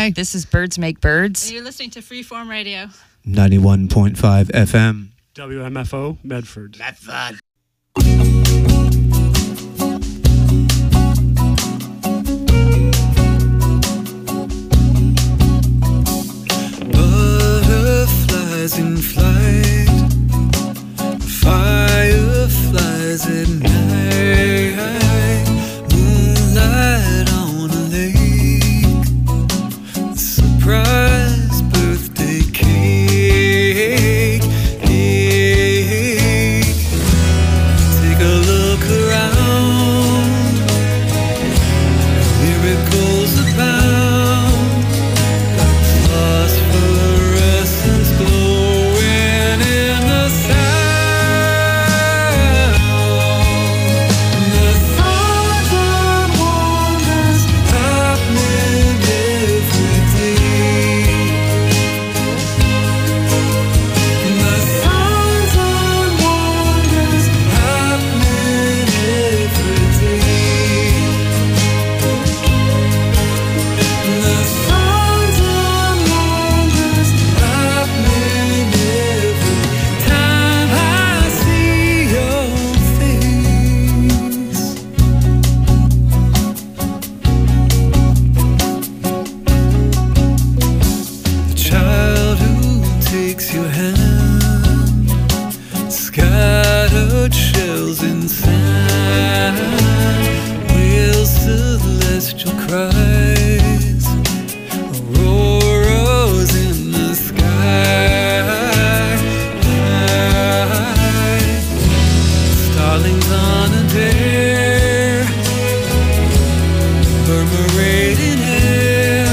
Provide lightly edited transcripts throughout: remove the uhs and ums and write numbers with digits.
Hi. This is Birds Make Birds. And you're listening to Freeform Radio. 91.5 FM. WMFO, Medford. Medford. Butterflies in flight, fireflies at night, moonlight on a lake, surprise birthday cake. Take a look around, miracles abound, like phosphorescence glowing in the sound. The signs and wonders happening every day. The signs and wonders happening every day. The signs and wonders happening every time I see your face. The child who takes your hand, scattered shells in sand, whales, celestial cries, auroras in the sky, starlings on a dare, murmurating air,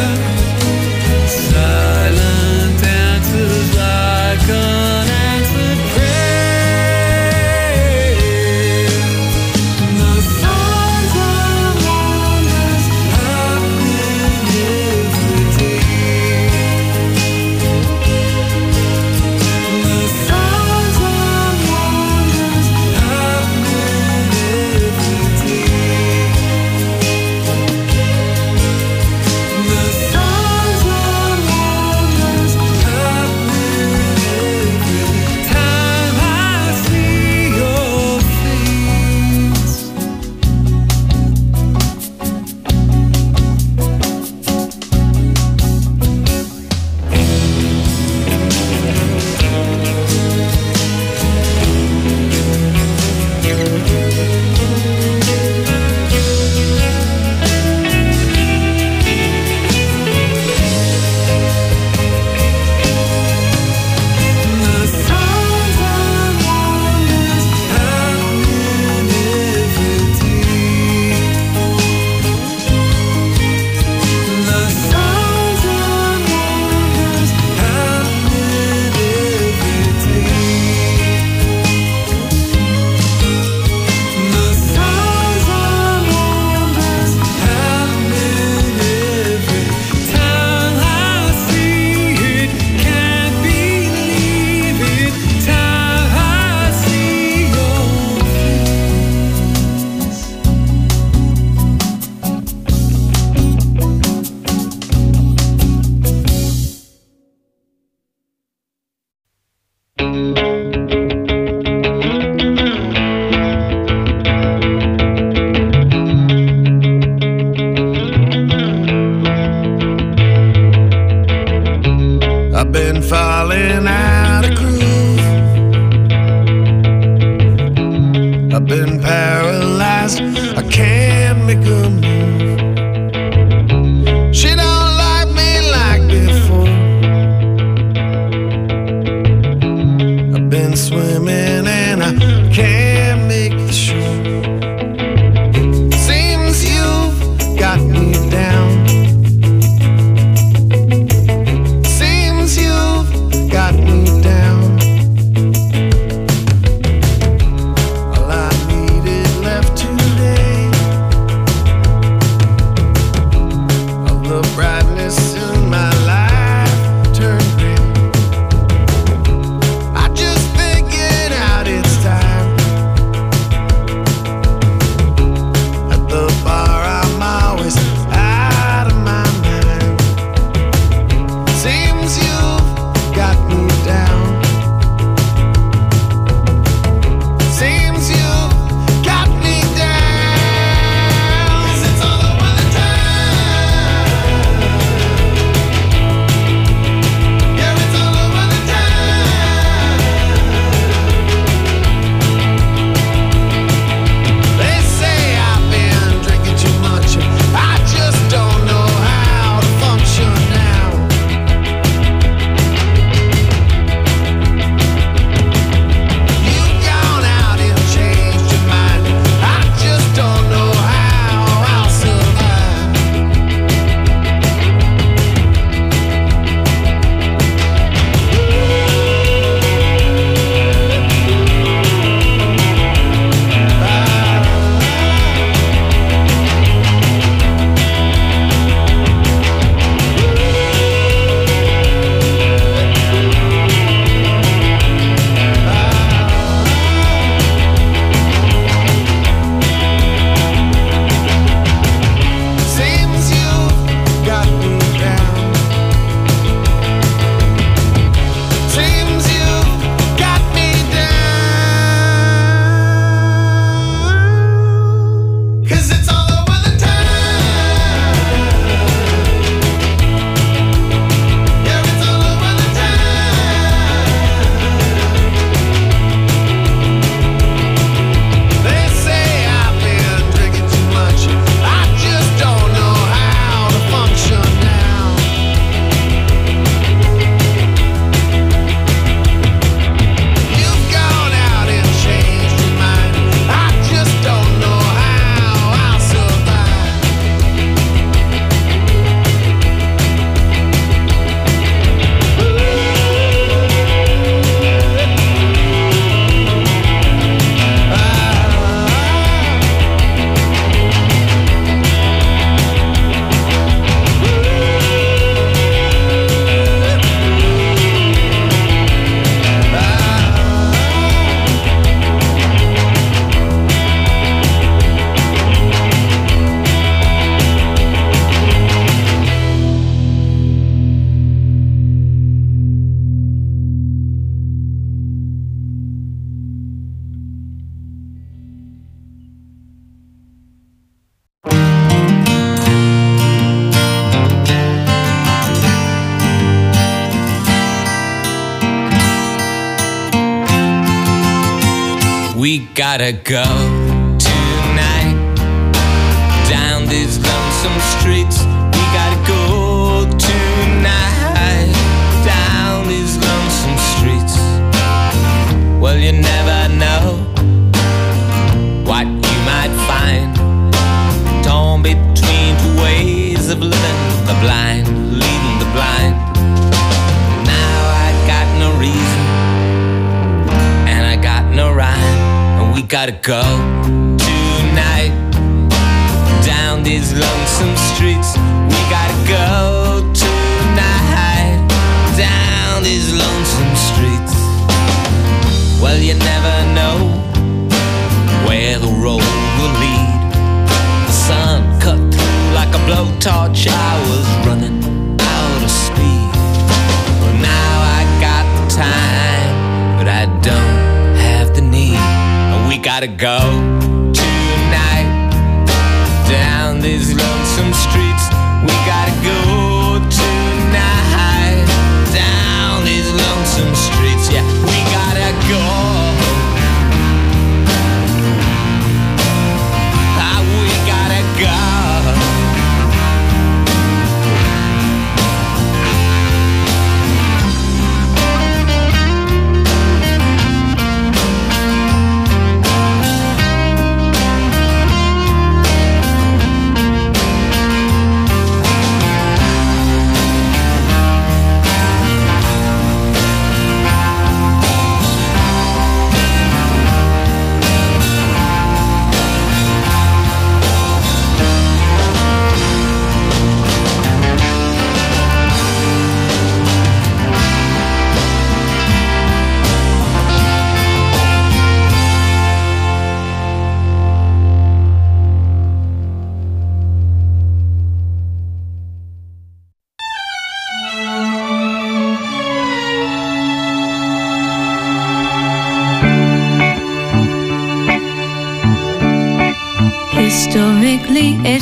silent answers like unanswered prayer. The signs and wonders happening every day. The signs and wonders happening every day. The signs and wonders happening every time I see your face. The signs and wonders happening every day. The signs and wonders happening every day. The signs and wonders happening every time I see it. Can't believe it. Time I see your I've been falling out of groove. I've been paralyzed. I can't make a move. She don't like me like before. I've been swimming and I can't make the shore. Seems you've got me down. Seems you've got me down. All I needed left today We gotta go tonight down these lonesome streets. We gotta go tonight down these lonesome streets. Well, you never know what you might find torn between two ways of living, the blind leading the blind. Now I got no reason and I got no rhyme, and we gotta go tonight down these lonesome streets. We gotta go tonight down these lonesome streets. Well, you never know where the road will lead. The sun cut through like a blowtorch. I was running out of speed. Well, now I got the time, but I don't have the need. And we gotta go tonight down these lonesome streets. We gotta go tonight down these lonesome streets. Yeah, we gotta go. We gotta go. Historically, it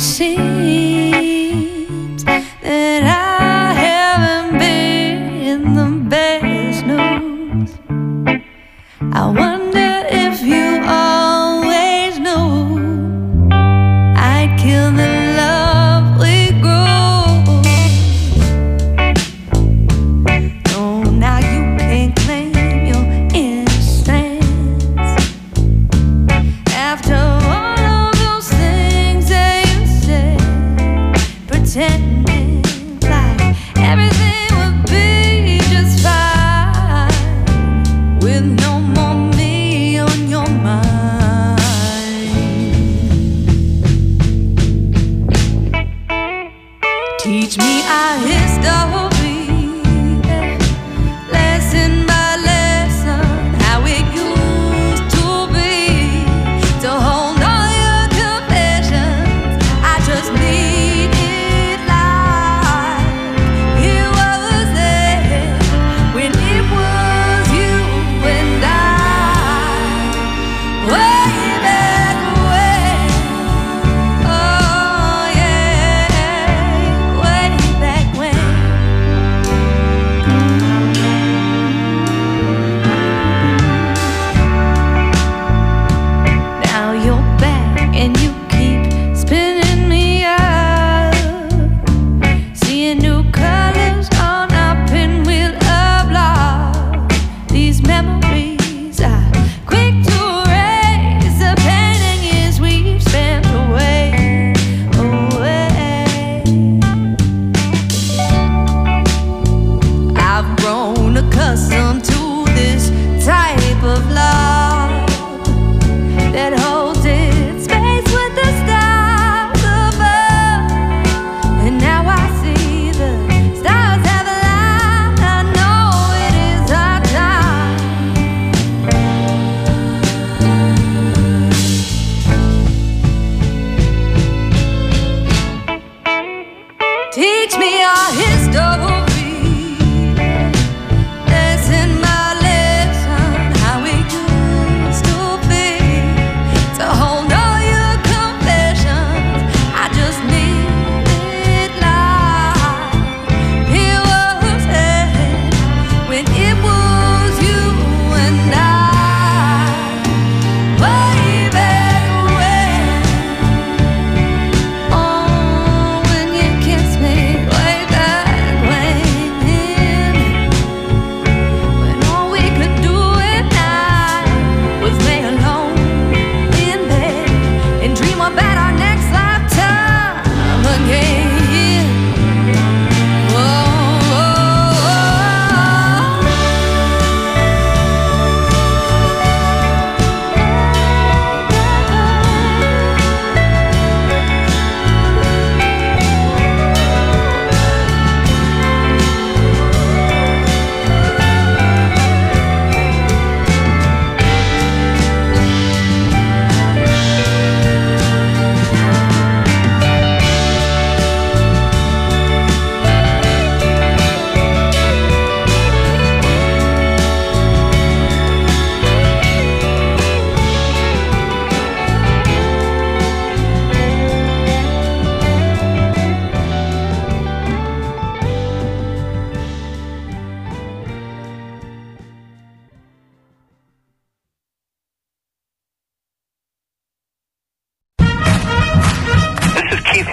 seems that I haven't been the best news. I wonder if you always knew I'd kill the love we grew. No, now you can't claim your innocence after pretending like everything would be just fine with no more me.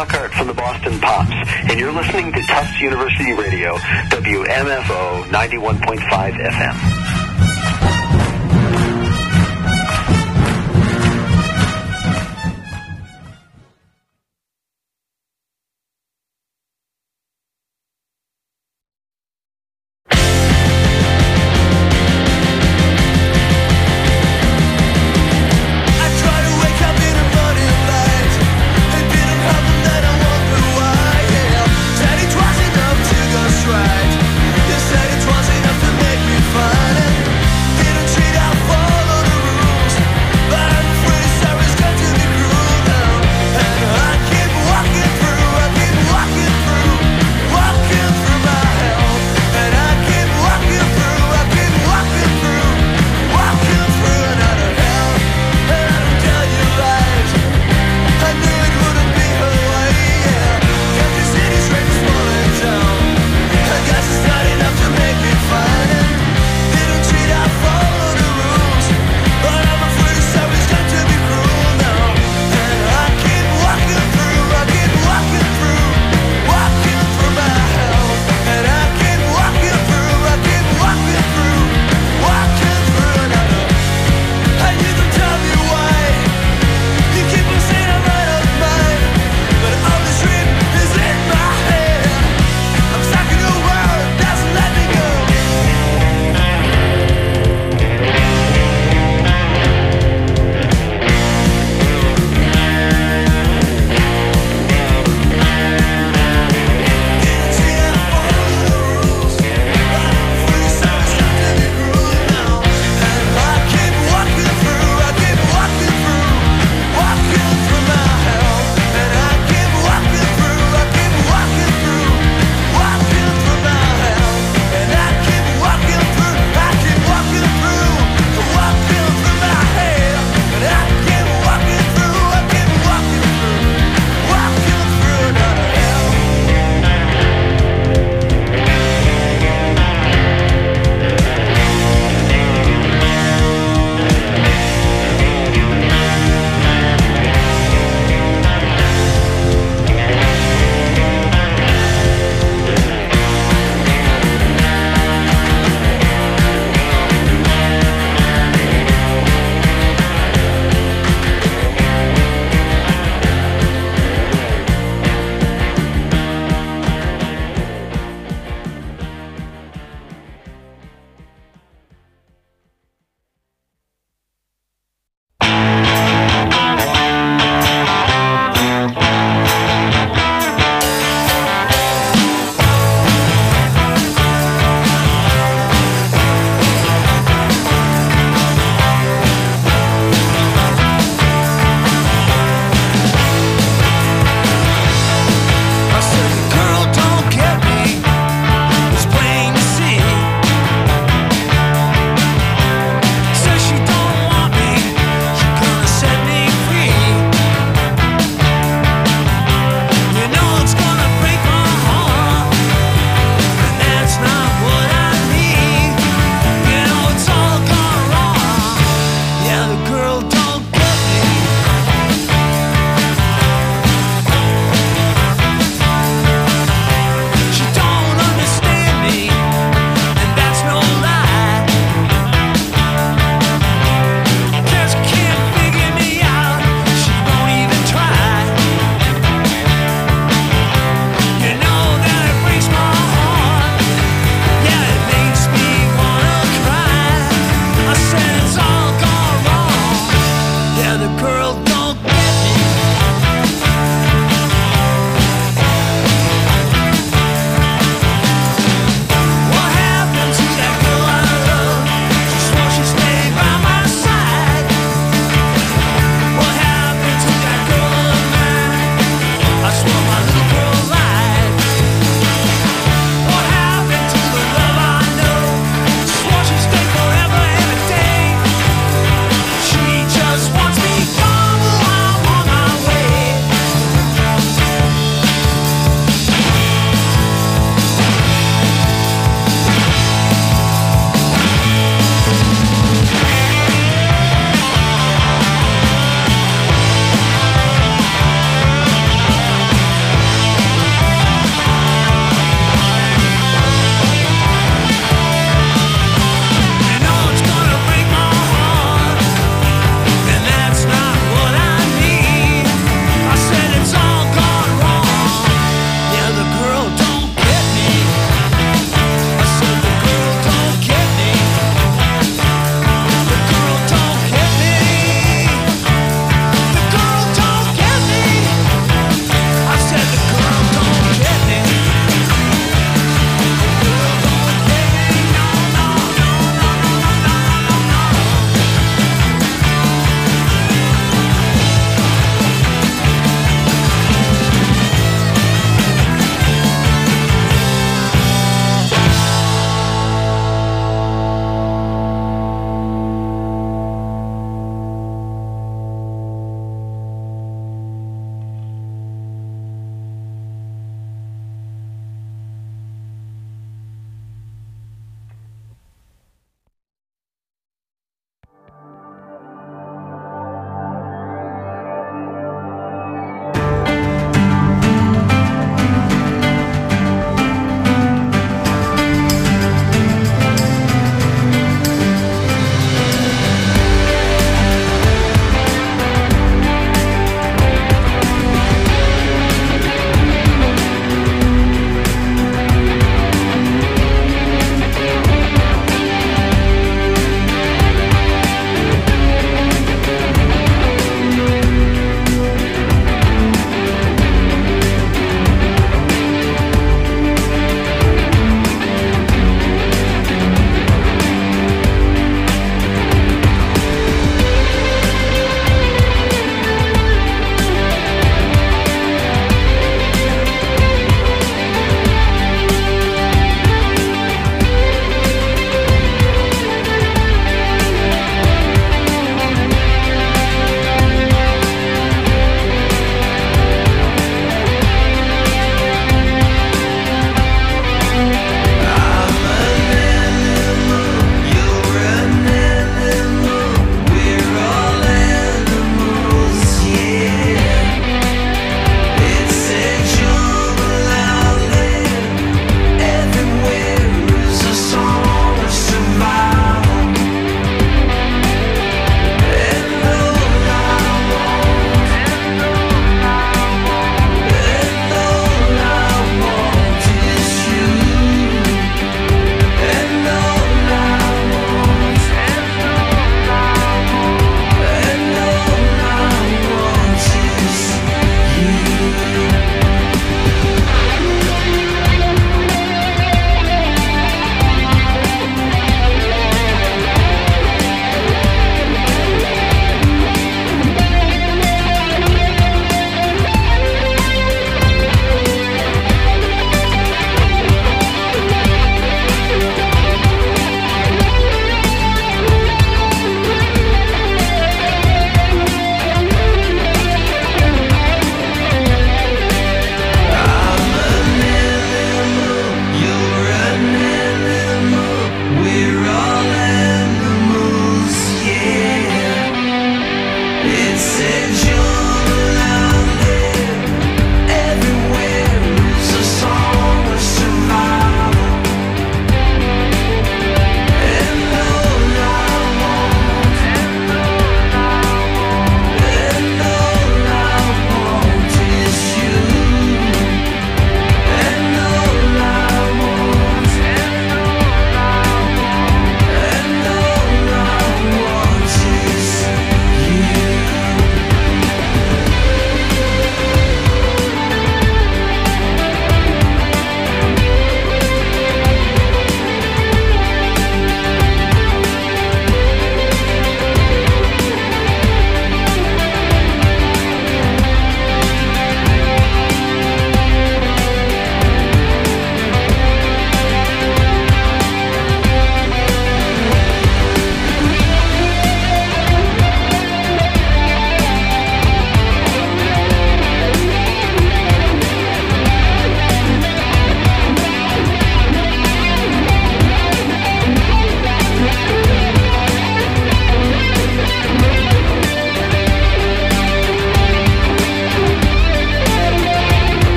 Lockhart from the Boston Pops, and you're listening to Tufts University Radio, WMFO 91.5 FM. You said it was enough to make me find it.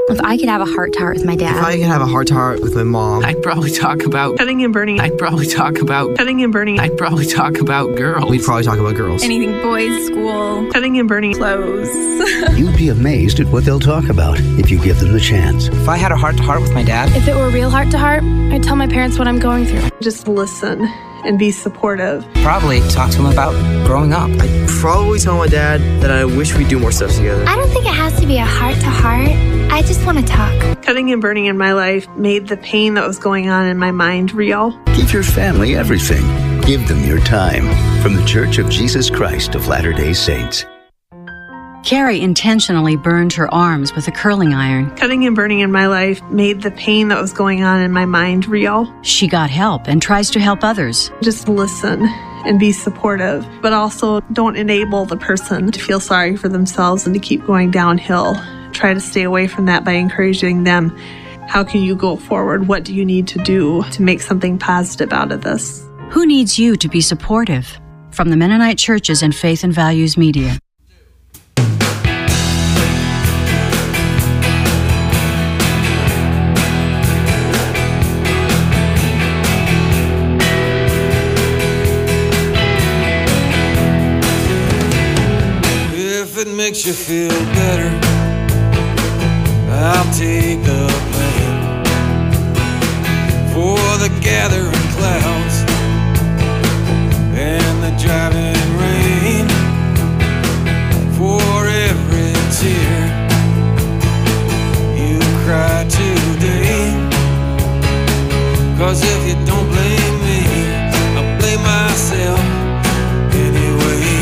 If I could have a heart-to-heart with my dad. If I could have a heart-to-heart with my mom. I'd probably talk about cutting and burning. I'd probably talk about cutting and burning. I'd probably talk about girls. We'd probably talk about girls. Anything boys, school, cutting and burning, clothes. You'd be amazed at what they'll talk about if you give them the chance. If I had a heart-to-heart with my dad. If it were real heart-to-heart, I'd tell my parents what I'm going through. Just listen and be supportive. Probably talk to him about growing up. I'd probably tell my dad that I wish we'd do more stuff together. I don't think it has to be a heart-to-heart. I just want to talk. Cutting and burning in my life made the pain that was going on in my mind real. Give your family everything. Give them your time. From the Church of Jesus Christ of Latter-day Saints. Carrie intentionally burned her arms with a curling iron. Cutting and burning in my life made the pain that was going on in my mind real. She got help and tries to help others. Just listen and be supportive, but also don't enable the person to feel sorry for themselves and to keep going downhill. Try to stay away from that by encouraging them. How can you go forward? What do you need to do to make something positive out of this? Who needs you to be supportive? From the Mennonite Churches and Faith and Values Media. If it makes you feel better, I'll take the blame for the gathering clouds and the driving rain, for every tear you cry today. 'Cause if you don't blame me, I'll blame myself anyway.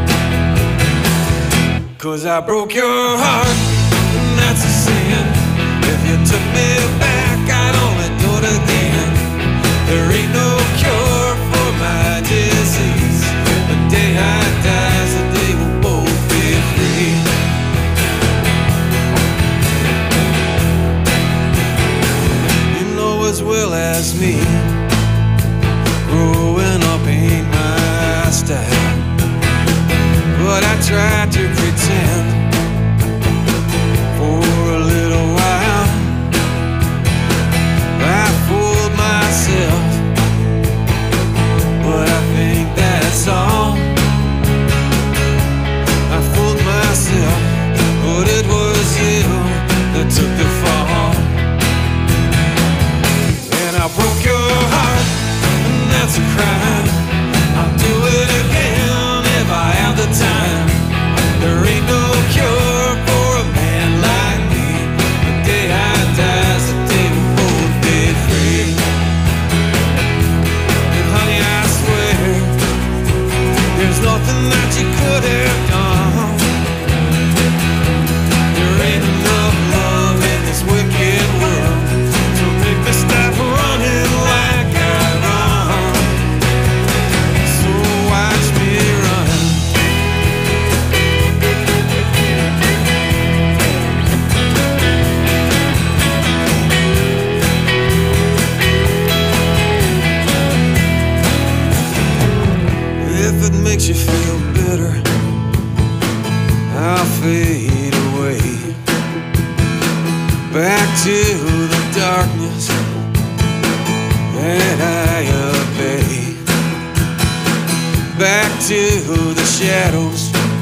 'Cause I broke your heart, and that's a sin. If you took me back, I'd only do it again. There ain't no cure for my disease. The day I die is the day we'll both be free. You know as well as me, growing up ain't my style. But I tried to pretend for a little while. I fooled myself, but I think that's all. I fooled myself, but it was you that took the fall. And I broke your heart, and that's a crime. I'll do it again if I have the time. There ain't no cure for a man like me. The day I die is the day we'll both be free. And honey, I swear, there's nothing that you could have done. There ain't enough love in this wicked world to make me stop running like I run. So watch me run. If it makes you feel better, I'll fade away back to the darkness that I obey, back to the shadows,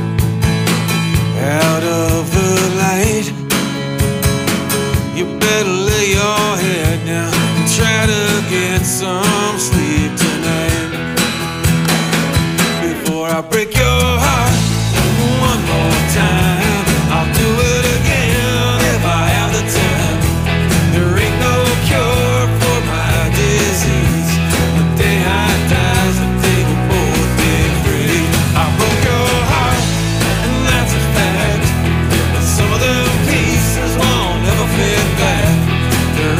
out of the light. You better lay your head down and try to get some sleep tonight. Before I break your heart one more time, I'll do it again if I have the time. There ain't no cure for my disease. The day I die is the day we'll both be free. I broke your heart, and that's a fact. But some of them pieces won't ever fit back. There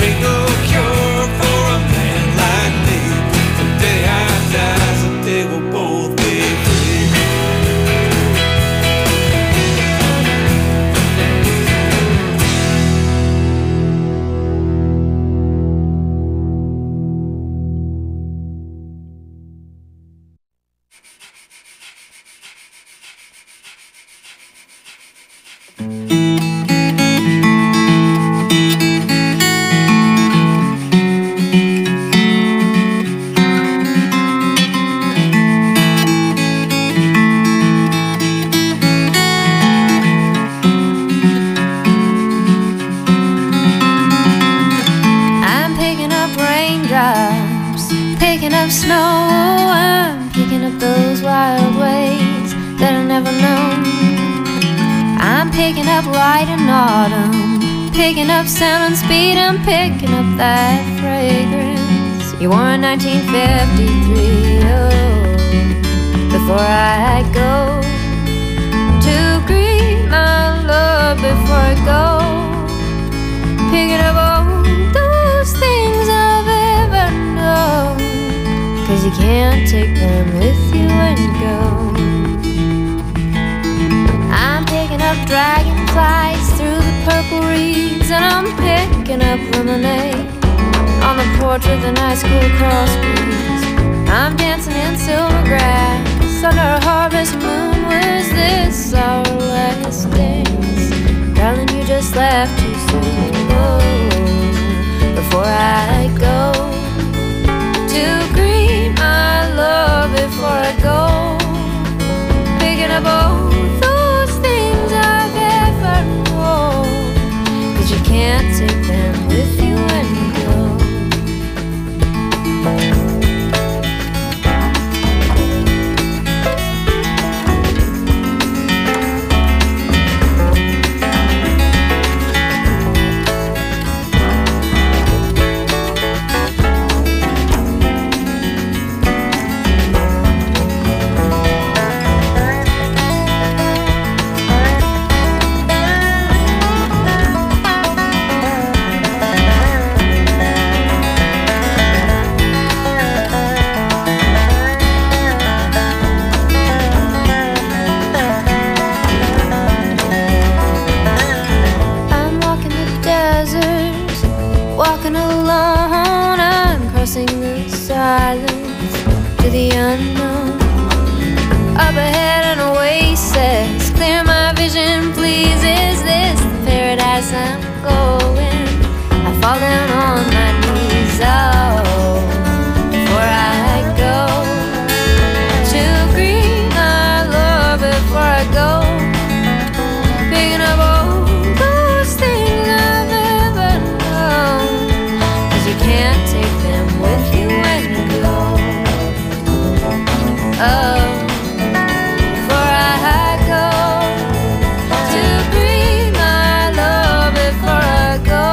picking up light in autumn, picking up sound and speed, I'm picking up that fragrance you wore in 1953. Oh, before I go to greet my love, before I go, picking up all those things I've ever known, 'cause you can't take them with you when you go. I'm picking up dragonflies through the purple reeds, and I'm picking up lemonade on the porch with an ice cool cross breeze. I'm dancing in silver grass under a harvest moon. Was this our last dance? Darling, you just left too soon. Oh, before I go to greet my love, before I go, picking up all those things I've ever known, 'cause you can't take them with you when you go. Walking alone, I'm crossing the silence to the unknown. Up ahead an oasis, clear my vision please. Is this the paradise I'm going? I fall down on my knees. Oh, before I go to greet my love, before I go, picking up all those things I've ever known, 'cause you can't take them with you when you go. Oh, before I go to greet my love, before I go,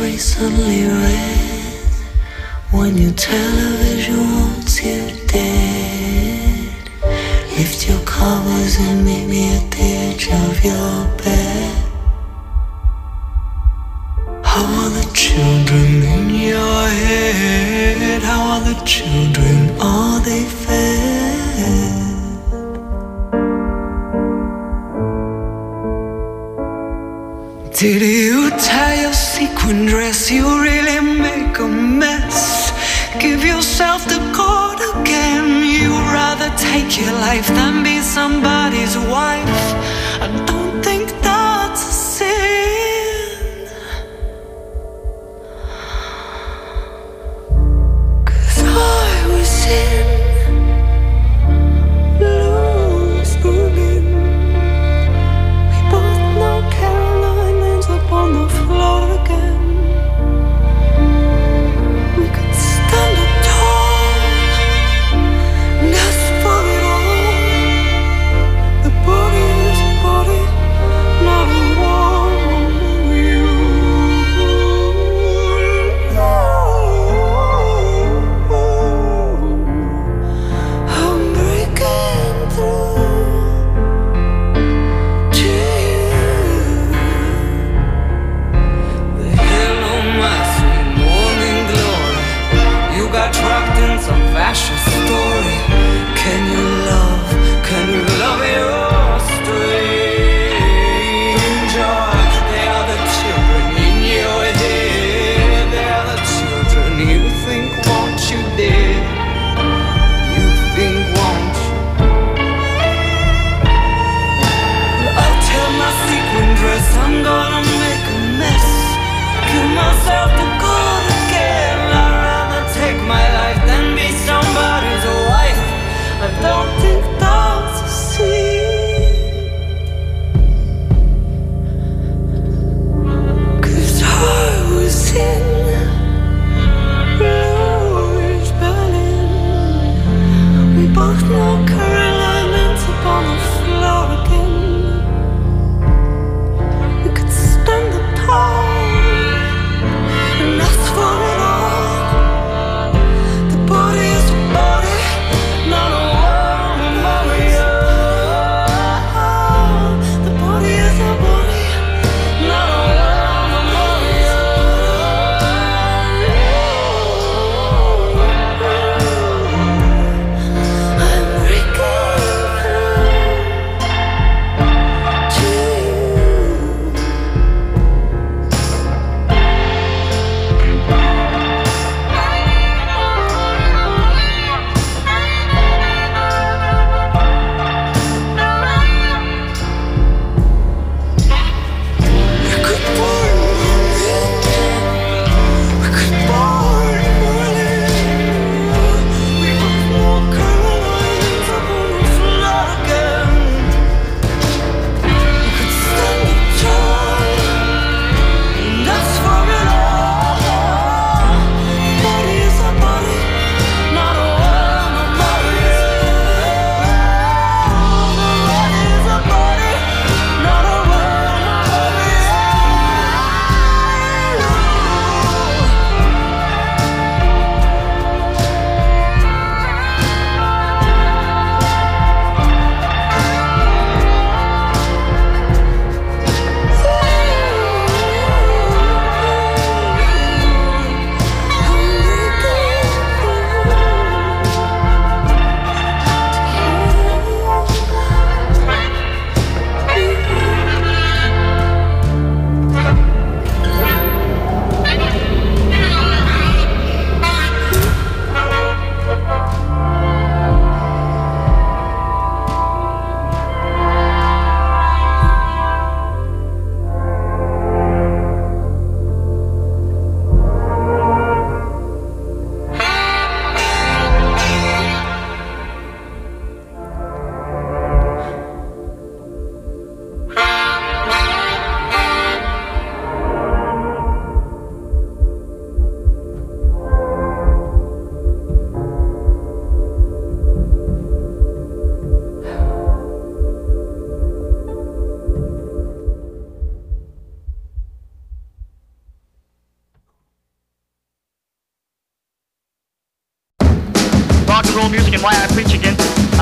recently read, when your television wants you dead, lift your covers and meet me at the edge of your bed. How are the children in your head? How are the children? Are they fed? Did you tie your sequin dress? You really make a mess. Give yourself the cord again. You'd rather take your life than be somebody's wife. I don't think that's a sin, 'cause I was in loose booting. We both know Caroline ends up on the floor again. We could stand up tall and ask for it all. The booty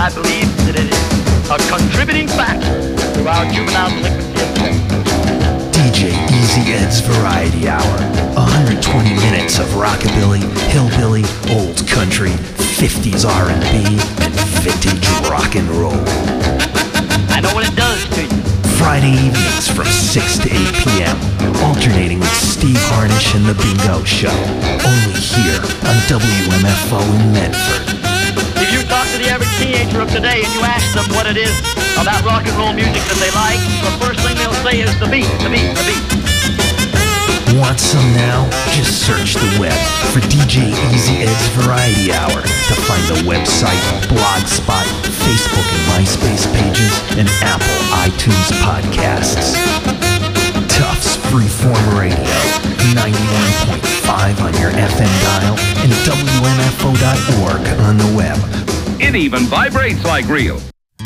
I believe that it is a contributing factor to our juvenile delinquency and crime. DJ Easy Ed's Variety Hour. 120 minutes of rockabilly, hillbilly, old country, 50s R&B, and vintage rock and roll. I know what it does to you. Friday evenings from 6 to 8 p.m. Alternating with Steve Harnish and The Bingo Show. Only here on WMFO in Medford. If you talk to the average teenager of today and you ask them what it is about rock and roll music that they like, the first thing they'll say is the beat, the beat, the beat. Want some now? Just search the web for DJ Easy Ed's Variety Hour to find the website, Blogspot, Facebook and MySpace pages, and Apple iTunes podcasts. Tufts Freeform Radio, 91.5 on your FM dial and WMFO.org on the web. It even vibrates like real.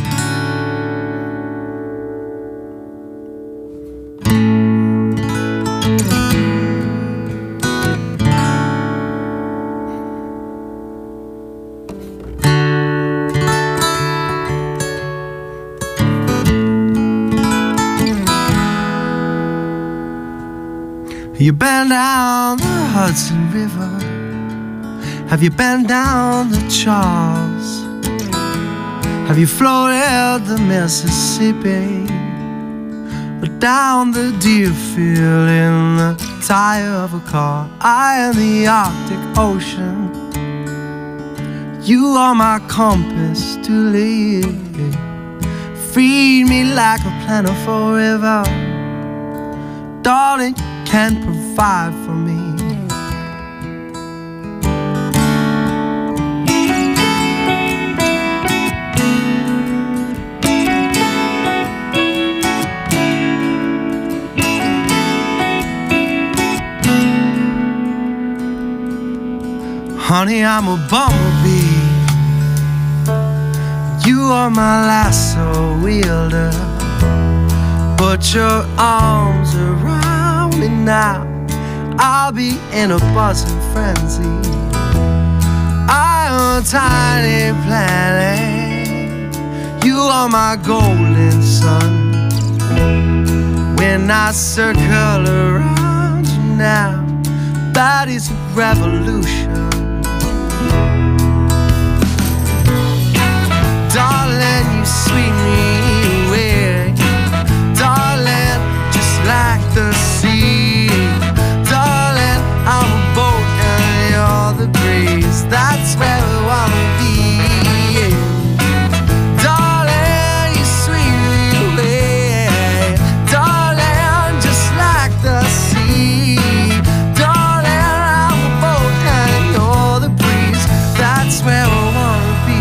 You been down the Hudson River? Have you been down the Charles? Have you floated the Mississippi? Or down the Deerfield in the tire of a car? I in the Arctic Ocean. You are my compass to lead. Feed me like a plentiful river. Darling, can provide for me. Honey, I'm a bumblebee. You are my lasso wielder. Put your arms around me now, I'll be in a buzzing frenzy. I am a tiny planet. You are my golden sun. When I circle around you now, that is a revolution. Darling, you sweep me away. Darling, just like the sea. Darling, I'm a boat and you're the breeze. That's where we wanna be. Darling, you sweep me away. Darling, just like the sea. Darling, I'm a boat and you're the breeze. That's where we wanna be.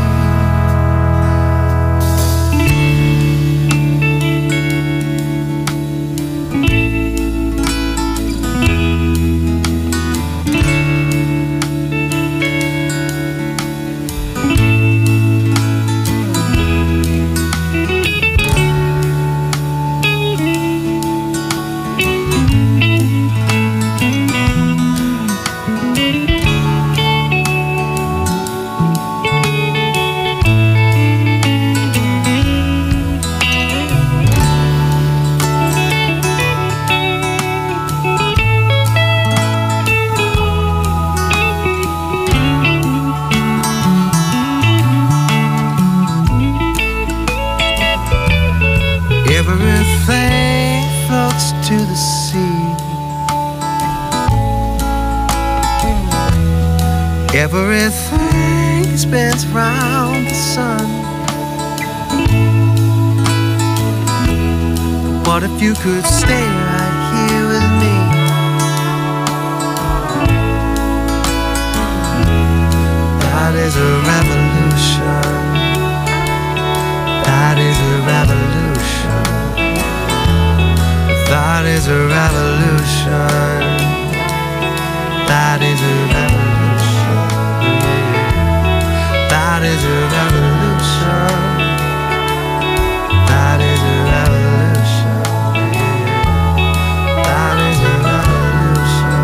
Everything floats to the sea. Everything spins round the sun. What if you could stay right here with me? That is a revolution. That is a revolution. That is a revolution. That is a revolution. That is a revolution. That is a revolution. That is a revolution.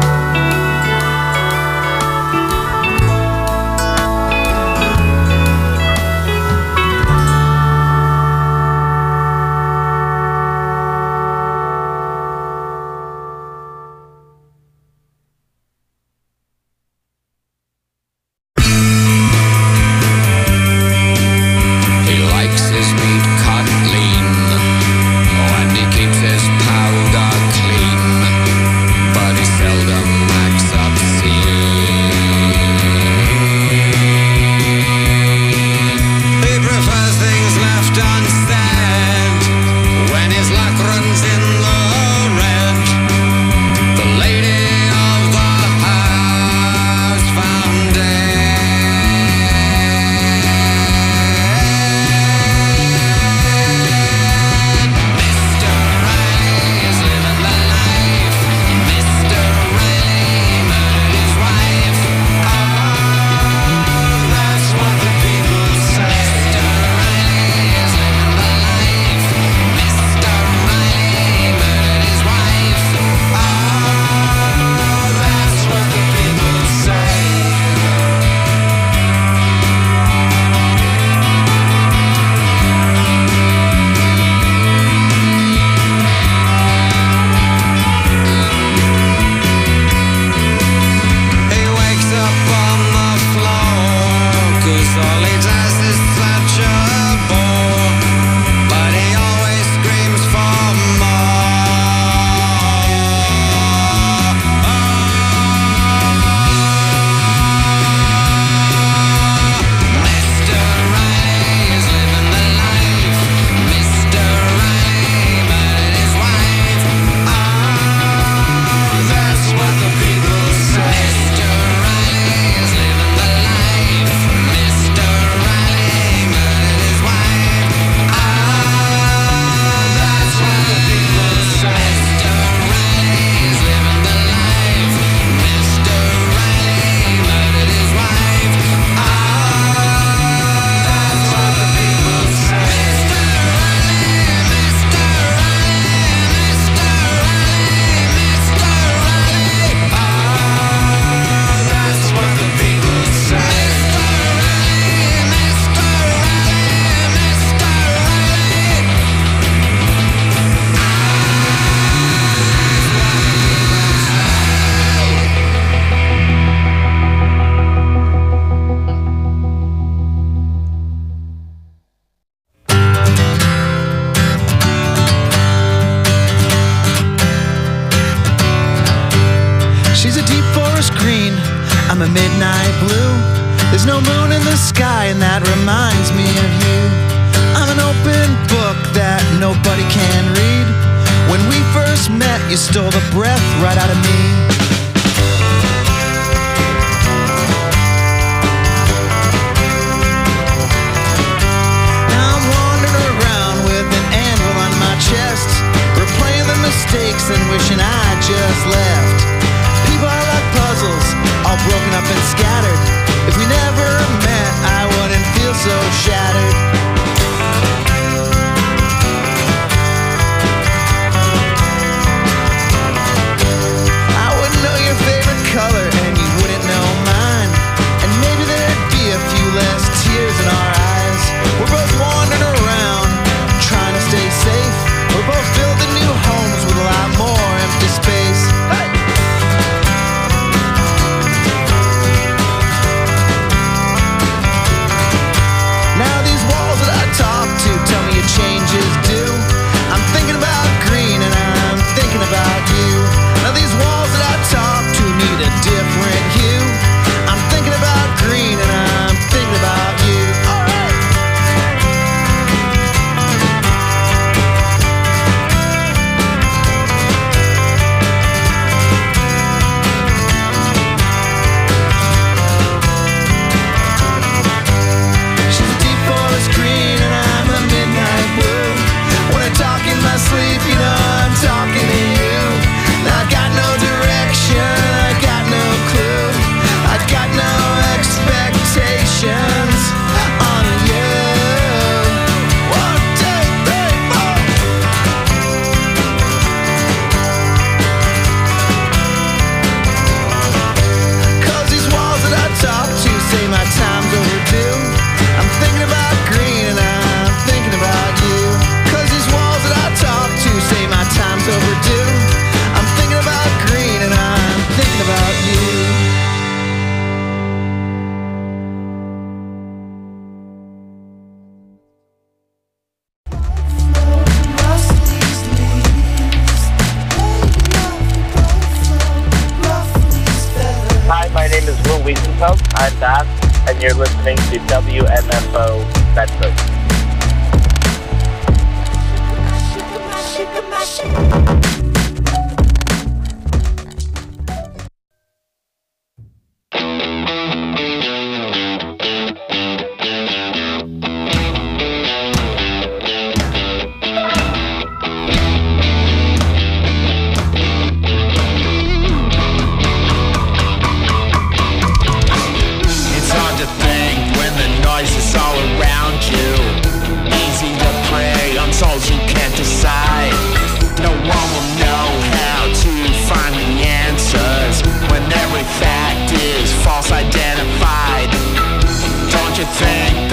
There's no moon in the sky, and that reminds me of you. I'm an open book that nobody can read. When we first met, you stole the breath right out of me. Now I'm wandering around with an anvil on my chest, replaying the mistakes and wishing I just left. People are like puzzles, all broken up and scattered. If we never met, I wouldn't feel so shattered. Color and you wouldn't know mine, and maybe there'd be a few less tears in our eyes. We're both wandering around trying to stay safe. We're both building new homes with a lot more empty space. Hey! Now these walls that I talk to tell me your changes due. I'm thinking about green and I'm thinking about you. Now these walls that I talk to need a different hue. I'm thinking about green and I'm thinking about you. Alright! She's a deep forest green and I'm a midnight blue. When I talk in my sleep, you know I'm talking to you. Now I got no direction, I got no clue, I got no expectations on you. 1, 2, 3, 4. Cause these walls that I talk to say my time's overdue. I'm thinking about green and I'm thinking about you. Cause these walls that I talk to say my time's overdue. I'm thinking about green and I'm thinking about you. Hi, my name is Will Wiesenfeld. I'm Bass, and you're listening to WMFO Bedford. It's hard to think when the noise is all around you. Easy to prey on souls you can't decide. No one will know how to find the answers when every fact is false identified. Don't you think